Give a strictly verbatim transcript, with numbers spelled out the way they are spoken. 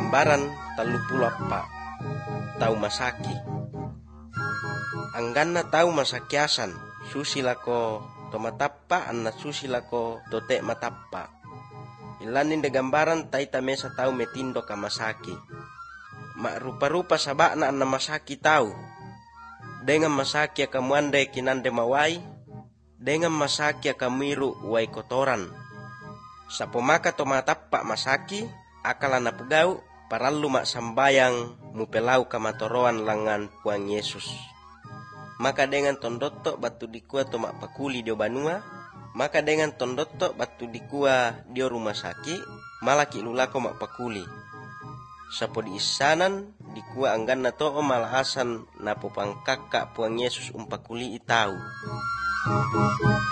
gambaran talu pula pa tau masaki. Angganna tau masakiasan susi lako tomatappa anna susi lako tote matappa. Ilanin de gambaran taita mesa tau metindo ka masaki. Ma rupa-rupa sabakna anna masaki tau. Dengan masaki akamuande kinande mawai, dengan masaki akamiru wai kotoran. Sapomaka tomatappa masaki akala na pegau parallu mak sambayang mupelau kamatoroan langan puang Yesus. Maka dengan tondotto batu dikua tomak pakuli dio banua, maka dengan tondotto batu dikua dio rumah sakit malaki lulako mak pakuli. Sapo di isanan dikua anggan na to malahasan na popang kakak puang Yesus umpakuli itau.